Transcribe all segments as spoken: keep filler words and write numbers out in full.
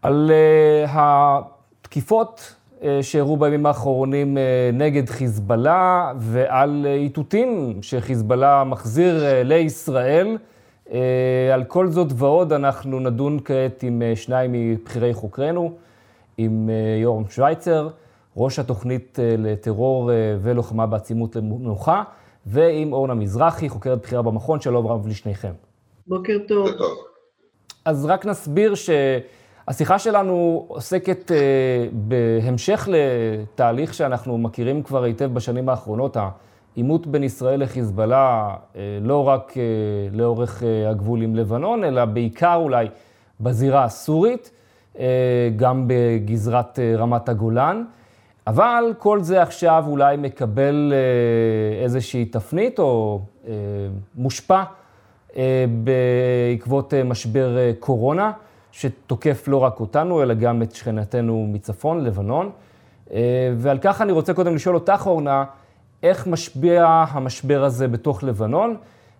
על uh, התקיפות uh, שהראו בימים האחרונים uh, נגד חיזבאללה, ועל איתותים שחיזבאללה מחזיר uh, לישראל. Uh, על כל זאת ועוד אנחנו נדון כעת עם uh, שניים מבחירי חוקרנו, עם uh, יורם שוויצר, ראש התוכנית uh, לטרור uh, ולוחמה בעצימות למנוחה, ועם אורנה מזרחי, חוקרת בחירה במכון. שלום רב לשניכם. בוקר טוב. אז רק נסביר שהשיחה שלנו עוסקת uh, בהמשך לתהליך שאנחנו מכירים כבר היטב בשנים האחרונות, העימות בין ישראל לחיזבאללה, uh, לא רק uh, לאורך uh, הגבול עם לבנון, אלא בעיקר אולי בזירה הסורית, uh, גם בגזרת uh, רמת הגולן. אבל כל זה עכשיו אולי מקבל uh, איזושהי תפנית או uh, מושפע uh, בעקבות uh, משבר uh, קורונה, שתוקף לא רק אותנו, אלא גם את שכנתנו מצפון, לבנון. Uh, ועל כך אני רוצה קודם לשאול אותך, אורנה, איך משפיע המשבר הזה בתוך לבנון,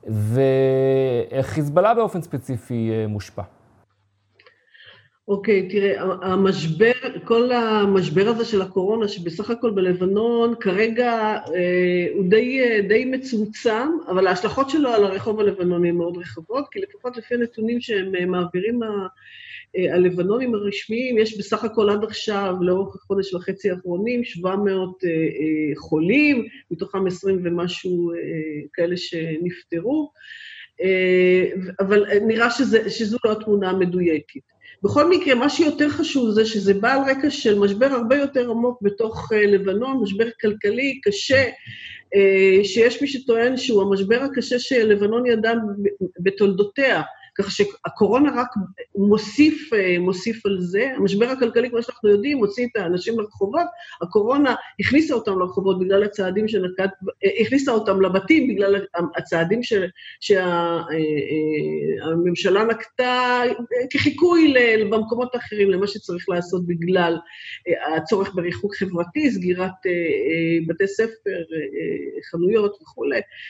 ואיך חיזבאללה באופן ספציפי uh, מושפע? אוקיי, okay, תראה, המשבר, כל המשבר הזה של הקורונה, שבסך הכל בלבנון, כרגע אה, הוא די, די מצומצם, אבל ההשלכות שלו על הרחוב הלבנוני הן מאוד רחבות, כי לפחות לפי הנתונים שהם מעבירים ה, אה, הלבנונים הרשמיים, יש בסך הכל עד עכשיו, לאורך החודש וחצי האחרונים, שבע מאות אה, אה, חולים, מתוכם עשרים ומשהו אה, כאלה שנפטרו, אה, אבל נראה שזה, שזו לא התמונה המדויקת. בכל מקרה, מה שיותר חשוב זה שזה בא על רקע של משבר הרבה יותר עמוק בתוך לבנון, משבר כלכלי קשה, שיש מי שטוען שהוא המשבר הקשה שלבנון ידע בתולדותיה, כך שהקורונה רק מוסיף, מוסיף על זה. המשבר הכלכלי, כמו שאנחנו יודעים, מוציא את האנשים לרחובות, הקורונה הכניסה אותם לרחובות בגלל הצעדים שנקט, הכניסה אותם לבתים בגלל הצעדים שהממשלה נקטה כחיקוי במקומות האחרים, למה שצריך לעשות בגלל הצורך בריחוק חברתי, סגירת בתי ספר, חנויות וכו'.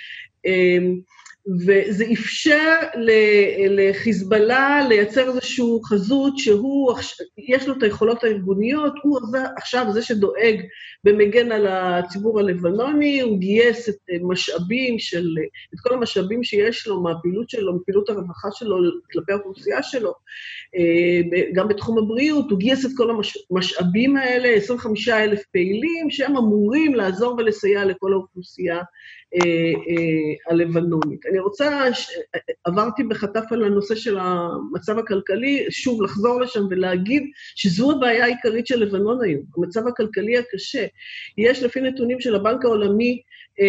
וזה אפשר לחיזבאללה לייצר איזשהו חזות שהוא, יש לו את היכולות הארגוניות, הוא עכשיו זה שדואג במגן על הציבור הלבנוני, הוא גייס את משאבים של, את כל המשאבים שיש לו מהפעילות שלו, מפעילות הרווחה שלו כלפי האוכלוסייה שלו, גם בתחום הבריאות, הוא גייס את כל המשאבים האלה, עשרים וחמישה אלף פעילים, שהם אמורים לעזור ולסייע לכל האוכלוסייה הלבנונית. אני רוצה, עברתי בחטף על הנושא של המצב הכלכלי, שוב לחזור לשם ולהגיד שזו הבעיה העיקרית של לבנון היום, המצב הכלכלי הקשה. יש לפי נתונים של הבנק העולמי,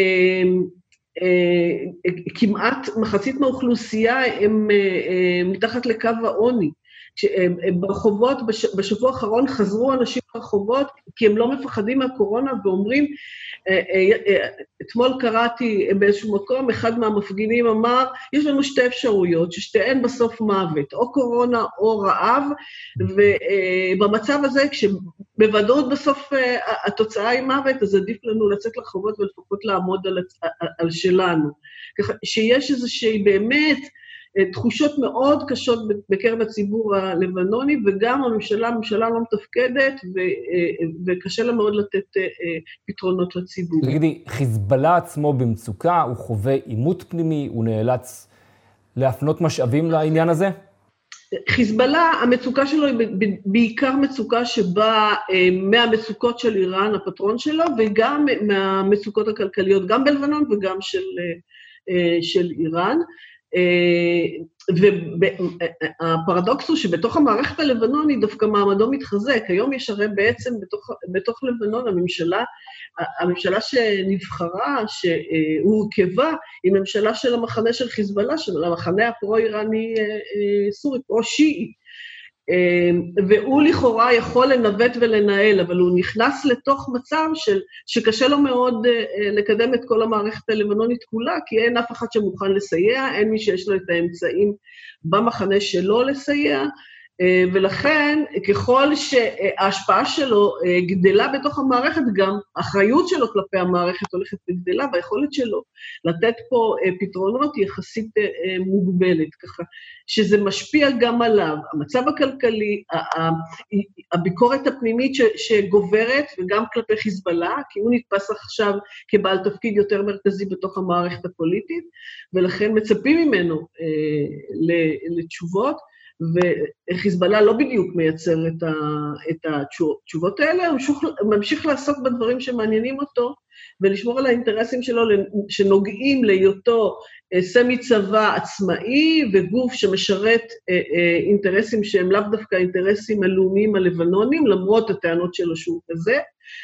כמעט מחצית מהאוכלוסייה הם מתחת לקו העוני. ברחובות, בשבוע האחרון חזרו אנשים ברחובות, כי הם לא מפחדים מהקורונה ואומרים, אתמול קראתי באיזשהו מקום, אחד מהמפגינים אמר, יש לנו שתי אפשרויות, ששתיהן בסוף מוות, או קורונה או רעב, ובמצב הזה, כשבוודאות בסוף התוצאה היא מוות, אז עדיף לנו לצאת לרחובות ולפחות לעמוד על, על שלנו. ככה שיש איזושהי באמת, תחושות מאוד קשות בקרב הציבור הלבנוני, וגם הממשלה, הממשלה לא מתפקדת, וקשה לה מאוד לתת פתרונות לציבור. תגידי, חיזבאללה עצמו במצוקה, הוא חווה עימות פנימי, הוא נאלץ להפנות משאבים לעניין הזה? חיזבאללה, המצוקה שלו היא בעיקר מצוקה שבאה מהמצוקות של איראן, הפטרון שלו, וגם מהמצוקות הכלכליות, גם בלבנון וגם של, של איראן. והפרדוקס הוא שבתוך המערכת הלבנונית דווקא מעמדו מתחזק. היום יש הרי בעצם בתוך, בתוך לבנון הממשלה, הממשלה שנבחרה, שהוא הורכבה, היא ממשלה של המחנה של חיזבאללה, של המחנה הפרו-איראני סורי, פרו-שיעי. והוא לכאורה יכול לנווט ולנהל, אבל הוא נכנס לתוך מצב של, שקשה לו מאוד לקדם את כל המערכת הלבנונית כולה, כי אין אף אחד שמוכן לסייע, אין מי שיש לו את האמצעים במחנה שלו לסייע, ולכן, ככל שההשפעה שלו גדלה בתוך המערכת, גם האחריות שלו כלפי המערכת הולכת וגדלה, והיכולת שלו לתת פה פתרונות יחסית מוגבלת, ככה, שזה משפיע גם עליו. המצב הכלכלי, הביקורת הפנימית שגוברת, וגם כלפי חיזבאללה, כי הוא נתפס עכשיו כבעל תפקיד יותר מרכזי בתוך המערכת הפוליטית, ולכן מצפים ממנו לתשובות, וחיזבאללה לא בדיוק מייצר את התשובות האלה, הוא ממשיך לעסוק בדברים שמעניינים אותו, ולשמור על האינטרסים שלו שנוגעים להיותו סמי צבא עצמאי, וגוף שמשרת אינטרסים שהם לאו דווקא אינטרסים הלאומיים הלבנונים, למרות הטענות שלו שהוא כזה,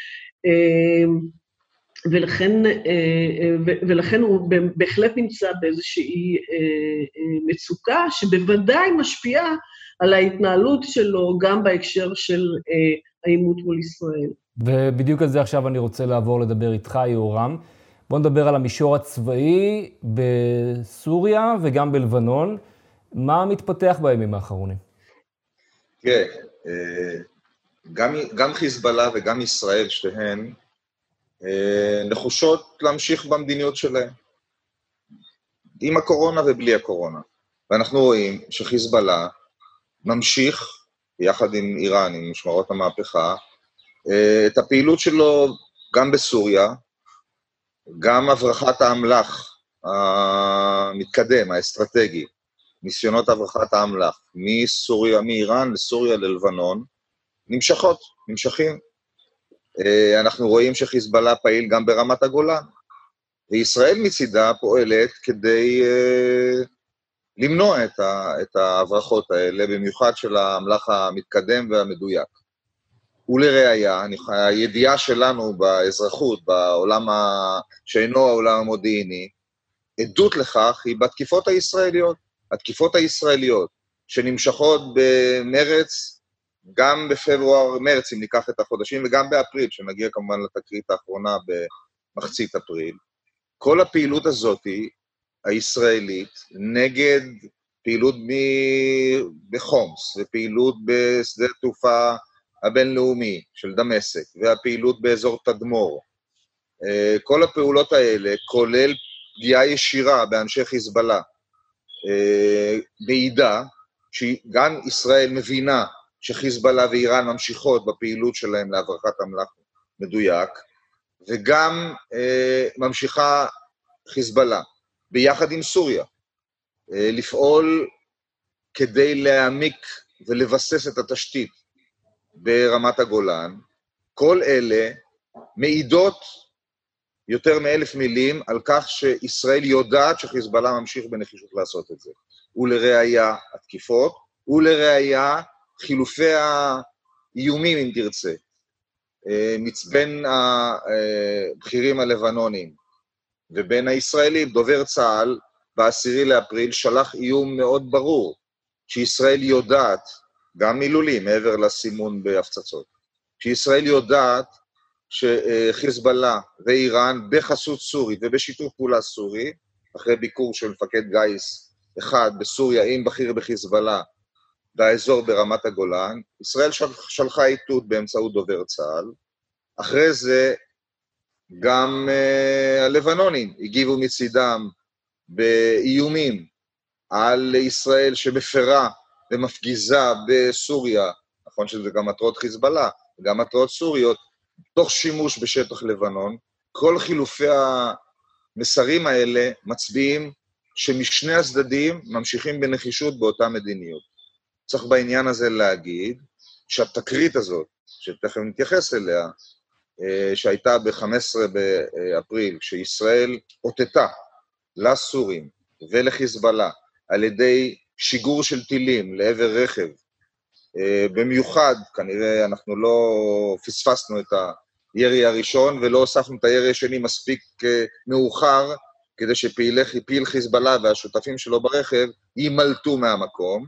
ולכן, ולכן הוא בהחלט נמצא באיזושהי מצוקה, שבוודאי משפיעה על ההתנהלות שלו, גם בהקשר של העימות מול ישראל. ובדיוק על זה עכשיו אני רוצה לעבור לדבר איתך, יהורם. בוא נדבר על המישור הצבאי בסוריה וגם בלבנון. מה מתפתח בימים האחרונים? כן, גם, גם חיזבאללה וגם ישראל, שתיהן, נחושות להמשיך במדיניות שלהם, עם הקורונה ובלי הקורונה. ואנחנו רואים שחיזבאללה ממשיך, יחד עם איראן, עם משמרות המהפכה, את הפעילות שלו גם בסוריה, גם הברחת האמל"ח המתקדם, האסטרטגי, ניסיונות הברחת האמל"ח, מסוריה, מאיראן לסוריה ללבנון, נמשכות, נמשכים. אנחנו רואים שחיזבאללה פעיל גם ברמת הגולן, וישראל מצידה פועלת כדי למנוע את ההברחות האלה, במיוחד של האמל"ח המתקדם והמדויק. ולראיה, הידיעה שלנו באזרחות, בעולם שאינו העולם המודיעיני, עדות לכך היא בתקיפות הישראליות. התקיפות הישראליות שנמשכות במרץ, גם בפברואר, מרץ, אם ניקח את החודשים, וגם באפריל, שנגיע כמובן לתקרית האחרונה במחצית אפריל. כל הפעילות הזאת הישראלית נגד פעילות בחומס, ופעילות בשדה התעופה הבינלאומי של דמשק, והפעילות באזור תדמור. כל הפעולות האלה, כולל פגיעה ישירה באנשי חיזבאללה, מעידה שגם ישראל מבינה שחיזבאללה ואיראן ממשיכות בפעילות שלהם להברחת אמל"ח מדויק, וגם אה, ממשיכה חיזבאללה, ביחד עם סוריה, אה, לפעול כדי להעמיק ולבסס את התשתית ברמת הגולן. כל אלה מעידות יותר מאלף מילים על כך שישראל יודעת שחיזבאללה ממשיך בנחישות לעשות את זה. ולראיה התקיפות, ולראיה חילופי האיומים, אם תרצה, בין הבכירים הלבנונים ובין הישראלים. דובר צה"ל בעשירי לאפריל שלח איום מאוד ברור, שישראל יודעת, גם מילולי, מעבר לסימון בהפצצות, שישראל יודעת שחיזבאללה ואיראן בחסות סורית ובשיתוף פעולה סורי, אחרי ביקור של מפקד גייס אחד בסוריה עם בכיר בחיזבאללה, באזור ברמת הגולן, ישראל שלחה איתות באמצעות דובר צה"ל. אחרי זה גם uh, הלבנונים הגיבו מצידם באיומים על ישראל שמפרה ומפגיזה בסוריה, נכון שזה גם מטרות חיזבאללה, גם מטרות סוריות, תוך שימוש בשטח לבנון. כל חילופי המסרים האלה מצביעים שמשני הצדדים ממשיכים בנחישות באותה מדיניות. צריך בעניין הזה להגיד שהתקרית הזאת, שתכף נתייחס אליה, שהייתה ב-חמישה עשר באפריל, שישראל אותתה לסורים ולחיזבאללה על ידי שיגור של טילים לעבר רכב, במיוחד, כנראה אנחנו לא פספסנו את הירי הראשון, ולא הוספנו את הירי השני מספיק מאוחר, כדי שפעיל חיזבאללה והשותפים שלו ברכב יימלטו מהמקום.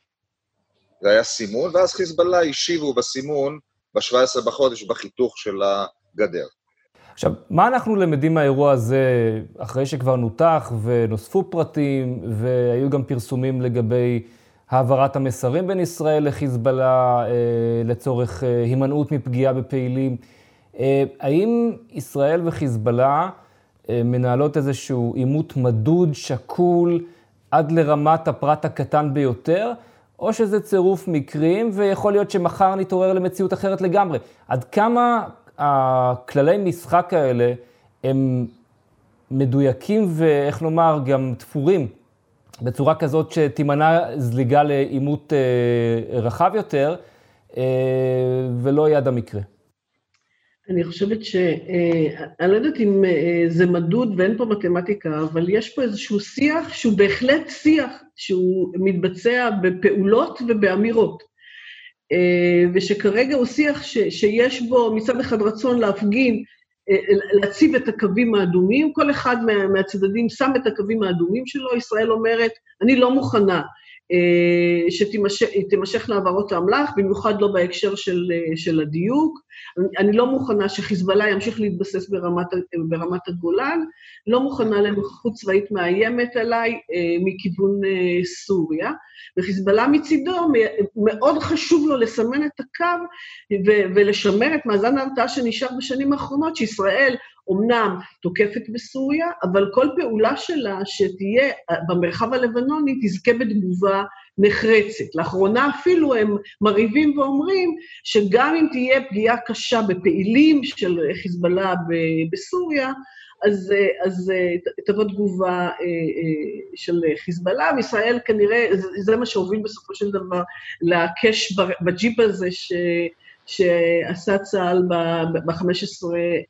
זה היה סימון, ואז חיזבאללה השיבו בסימון ב-שבעה עשר בחודש בחיתוך של הגדר. עכשיו, מה אנחנו למדים מהאירוע הזה, אחרי שכבר נותח ונוספו פרטים, והיו גם פרסומים לגבי העברת המסרים בין ישראל לחיזבאללה לצורך הימנעות מפגיעה בפעילים. האם ישראל וחיזבאללה מנהלות איזשהו עימות מדוד, שקול, עד לרמת הפרט הקטן ביותר, או שזה צירוף מקרים, ויכול להיות שמחר נתעורר למציאות אחרת לגמרי? עד כמה הכללי משחק האלה הם מדויקים ואיך לומר גם תפורים, בצורה כזאת שתימנע זליגה לעימות רחב יותר, ולא יד המקרה? אני חושבת ש... אני לא יודעת אם זה מדוד ואין פה מתמטיקה, אבל יש פה איזשהו שיח שהוא בהחלט שיח, שהוא מתבצע בפעולות ובאמירות. ושכרגע הוא שיח ש... שיש בו מצד אחד רצון להפגין, להציב את הקווים האדומים, כל אחד מה... מהצדדים שם את הקווים האדומים שלו, ישראל אומרת, אני לא מוכנה שתימשך להעברות האמל"ח, במיוחד לא בהקשר של, של הדיוק. אני לא מוכנה שחיזבאללה ימשיך להתבסס ברמת, ברמת הגולן, לא מוכנה לנוכחות צבאית מאיימת עליי מכיוון סוריה, וחיזבאללה מצידו מאוד חשוב לו לסמן את הקו ולשמר את מאזן ההרתעה שנשאר בשנים האחרונות, שישראל אומנם תוקפת בסוריה, אבל כל פעולה שלה שתהיה במרחב הלבנוני תזכה בתגובה נחרצת. לאחרונה אפילו הם מריבים ואומרים שגם אם תהיה פגיעה קשה בפעילים של חיזבאללה בסוריה, אז, אז תבוא תגובה של חיזבאללה, וישראל כנראה, זה מה שהוביל בסופו של דבר להקש בג'יפ הזה ש... שעשה צה"ל ב-חמישה עשר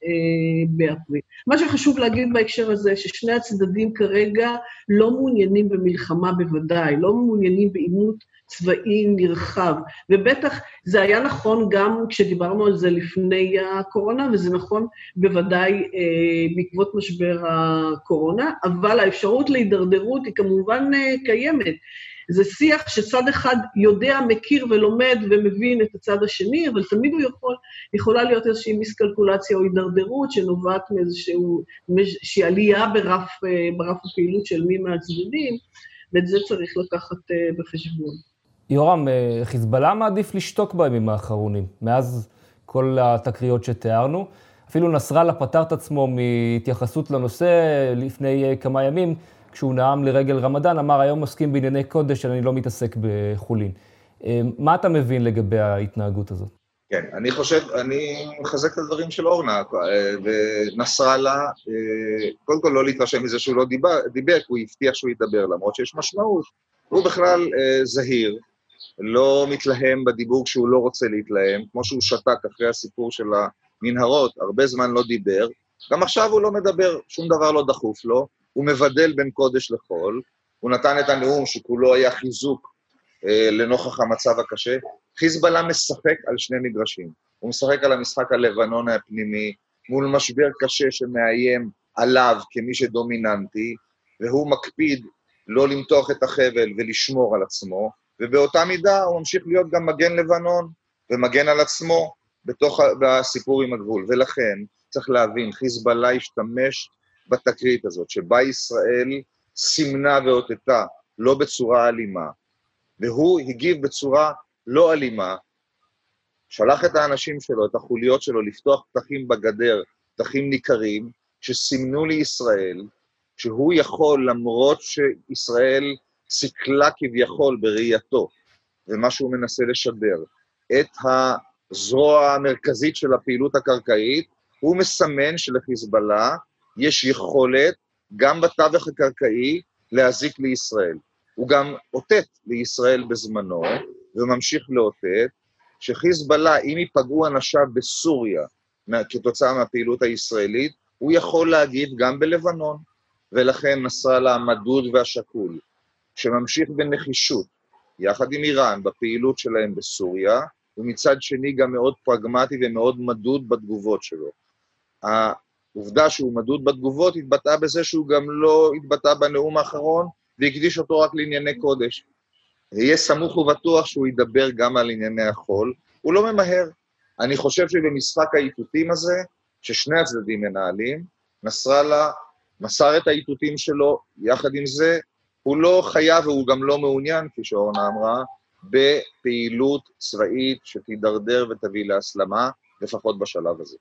באפריל. מה שחשוב להגיד בהקשר הזה, ששני הצדדים כרגע לא מעוניינים במלחמה בוודאי, לא מעוניינים בעימות צבאי נרחב, ובטח זה היה נכון גם כשדיברנו על זה לפני הקורונה, וזה נכון בוודאי בעקבות משבר הקורונה, אבל האפשרות להידרדרות היא כמובן קיימת. זה שיח שצד אחד יודע, מכיר ולומד ומבין את הצד השני, אבל תמיד הוא יכול, יכולה להיות איזושהי מיסקלקולציה או הידרדרות שנובעת מאיזושהי עלייה ברף, ברף הפעילות של מי מהצדדים, ואת זה צריך לקחת בחשבון. יורם, חיזבאללה מעדיף לשתוק בימים האחרונים, מאז כל התקריות שתיארנו. אפילו נסראללה פטר את עצמו מהתייחסות לנושא לפני כמה ימים, כשהוא נאם לרגל רמדאן, אמר, היום עוסקים בענייני קודש, אני לא מתעסק בחולין. מה אתה מבין לגבי ההתנהגות הזאת? כן, אני חושב, אני מחזק את הדברים של אורנה, ונסראללה, קודם כל לא להתרשם מזה שהוא לא דיבר, דיבר, הוא הבטיח שהוא ידבר, למרות שיש משמעות. הוא בכלל זהיר, לא מתלהם בדיבור כשהוא לא רוצה להתלהם, כמו שהוא שתק אחרי הסיפור של המנהרות, הרבה זמן לא דיבר, גם עכשיו הוא לא מדבר, שום דבר לא דחוף לו, הוא מבדל בין קודש לחול, הוא נתן את הנאום שכולו היה חיזוק אה, לנוכח המצב הקשה. חיזבאללה משחק על שני מגרשים, הוא משחק על המשחק הלבנון הפנימי, מול משבר קשה שמאיים עליו כמי שדומיננטי, והוא מקפיד לא למתוח את החבל ולשמור על עצמו, ובאותה מידה הוא ממשיך להיות גם מגן לבנון, ומגן על עצמו בתוך הסיפור עם הגבול, ולכן צריך להבין, חיזבאללה השתמש בתקרית הזאת, שבה ישראל סימנה ואותתה, לא בצורה אלימה, והוא הגיב בצורה לא אלימה, שלח את האנשים שלו, את החוליות שלו, לפתוח פתחים בגדר, פתחים ניכרים, שסימנו לישראל, שהוא יכול, למרות שישראל סיכלה כביכול בראייתו, ומה שהוא מנסה לשדר, את הזרוע המרכזית של הפעילות הקרקעית, הוא מסמן שלחיזבאללה, יש יכולת, גם בתווך הקרקעי, להזיק לישראל. הוא גם אותת לישראל בזמנו, וממשיך לאותת, שחיזבאללה, אם ייפגעו אנשיו בסוריה, כתוצאה מהפעילות הישראלית, הוא יכול להגיב גם בלבנון, ולכן נסראללה המדוד והשקול, שממשיך בנחישות, יחד עם איראן, בפעילות שלהם בסוריה, ומצד שני גם מאוד פרגמטי ומאוד מדוד בתגובות שלו. העובדה שהוא מדוד בתגובות התבטאה בזה שהוא גם לא התבטא בנאום האחרון, והקדיש אותו רק לענייני קודש. יהיה סמוך ובטוח שהוא ידבר גם על ענייני החול, הוא לא ממהר. אני חושב שבמשחק האיתותים הזה, ששני הצדדים מנהלים, נסראללה מסר את האיתותים שלו, יחד עם זה, הוא לא חייב והוא גם לא מעוניין, כפי שאורנה אמרה, בפעילות צבאית שתידרדר ותביא להסלמה, לפחות בשלב הזה.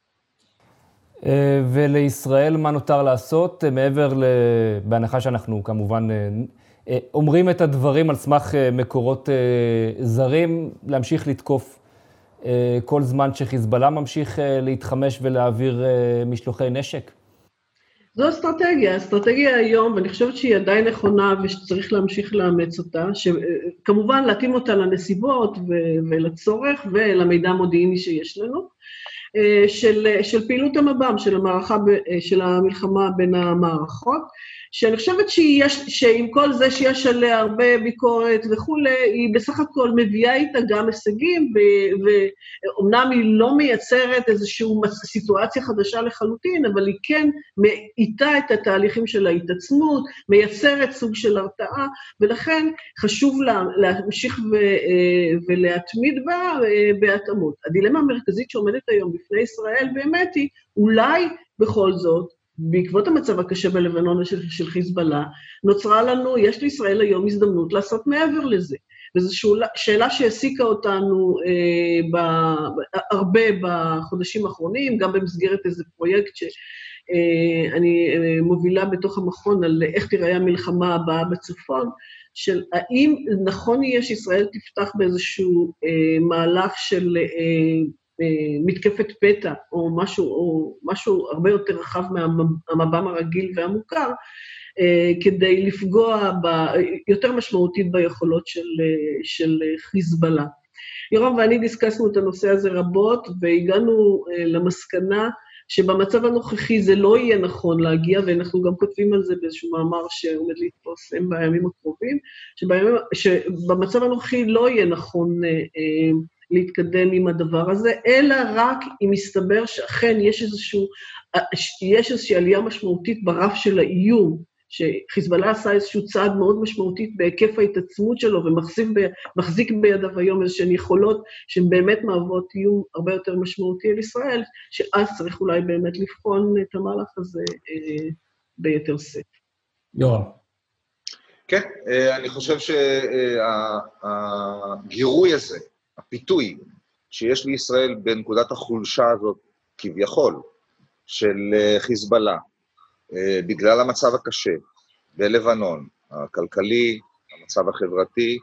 ולישראל מה נותר לעשות, מעבר, בהנחה שאנחנו כמובן אומרים את הדברים על סמך מקורות זרים, להמשיך לתקוף כל זמן שחיזבאללה ממשיך להתחמש ולהעביר משלוחי נשק? זו אסטרטגיה, האסטרטגיה היום, ואני חושבת שהיא עדיין נכונה ושצריך להמשיך לאמץ אותה, שכמובן להתאים אותה לנסיבות ולצורך ולמידע המודיעיני שיש לנו, של, של פעילות המב"ם, של המערכה, של המלחמה בין המערכות, שאני חושבת שיש, שעם כל זה שיש עליה הרבה ביקורת וכולי, היא בסך הכל מביאה איתה גם הישגים, ואומנם היא לא מייצרת איזושהי סיטואציה חדשה לחלוטין, אבל היא כן מאיתה את התהליכים של ההתעצמות, מייצרת סוג של הרתעה, ולכן חשוב לה, להמשיך ו, ולהתמיד בה בהתאמות. הדילמה המרכזית שעומדת היום בפני ישראל באמת היא, אולי בכל זאת, בעקבות המצב הקשה בלבנון של, של חיזבאללה, נוצרה לנו, יש לישראל היום הזדמנות לעשות מעבר לזה. וזו שאלה, שאלה שהעסיקה אותנו אה, ב, הרבה בחודשים האחרונים, גם במסגרת איזה פרויקט שאני אה, מובילה בתוך המכון על איך תיראה המלחמה הבאה בצפון, של האם נכון יהיה שישראל תפתח באיזשהו אה, מהלך של אה, מתקפת פתע, או משהו, או משהו הרבה יותר רחב מהמב"ם הרגיל והמוכר, כדי לפגוע ב, יותר משמעותית ביכולות של, של חיזבאללה. ירום ואני דיסקסנו את הנושא הזה רבות, והגענו למסקנה שבמצב הנוכחי זה לא יהיה נכון להגיע, ואנחנו גם כותבים על זה באיזשהו מאמר שעומד להתפרסם בימים הקרובים, שבימים, שבמצב הנוכחי לא יהיה נכון להתקדם עם הדבר הזה, אלא רק אם מסתבר שאכן יש איזשהו, יש איזושהי עלייה משמעותית ברף של האיום, שחיזבאללה עשה איזשהו צעד מאוד משמעותית בהיקף ההתעצמות שלו, ומחזיק בידיו היום איזושהי יכולות שהן באמת מהוות איום הרבה יותר משמעותי על ישראל, שאז צריך אולי באמת לבחון את המהלך הזה אה, ביתר שאת. יורם. כן, אני חושב שהגירוי הזה, הפיתוי שיש לישראל בנקודת החולשה הזאת, כביכול, של חיזבאללה, בגלל המצב הקשה בלבנון, הכלכלי, המצב החברתי,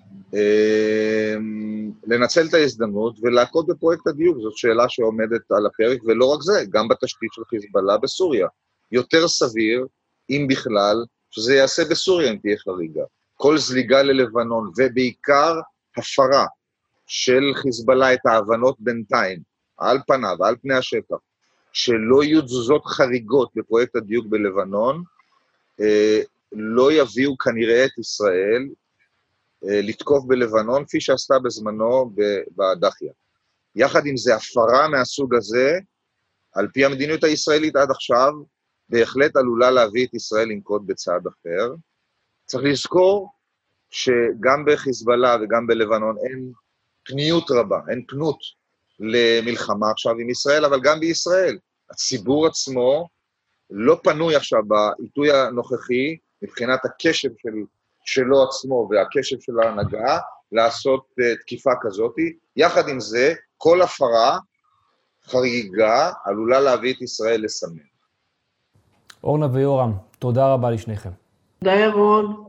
לנצל את ההזדמנות ולעקוד בפרויקט הדיוק, זאת שאלה שעומדת על הפרק, ולא רק זה, גם בתשתית של חיזבאללה בסוריה. יותר סביר, אם בכלל, שזה יעשה בסוריה אם תהיה חריגה. כל זליגה ללבנון, ובעיקר הפרה של חיזבאללה את ההבנות בינתיים, על פניו, על פני השטח, שלא יהיו תזוזות חריגות בפרויקט הדיוק בלבנון, לא יביאו כנראה את ישראל לתקוף בלבנון, כפי שעשתה בזמנו בדחיה. יחד עם זה, הפרה מהסוג הזה, על פי המדיניות הישראלית עד עכשיו, בהחלט עלולה להביא את ישראל לנקוט בצעד אחר. צריך לזכור שגם בחיזבאללה וגם בלבנון אין פניות רבה, אין פנות למלחמה עכשיו עם ישראל, אבל גם בישראל. הציבור עצמו לא פנוי עכשיו בעיתוי הנוכחי, מבחינת הקשב של, שלו עצמו והקשב של ההנהגה, לעשות uh, תקיפה כזאת. יחד עם זה, כל הפרה חריגה עלולה להביא את ישראל לסמן. אורנה ויורם, תודה רבה לשניכם. תודה ירון.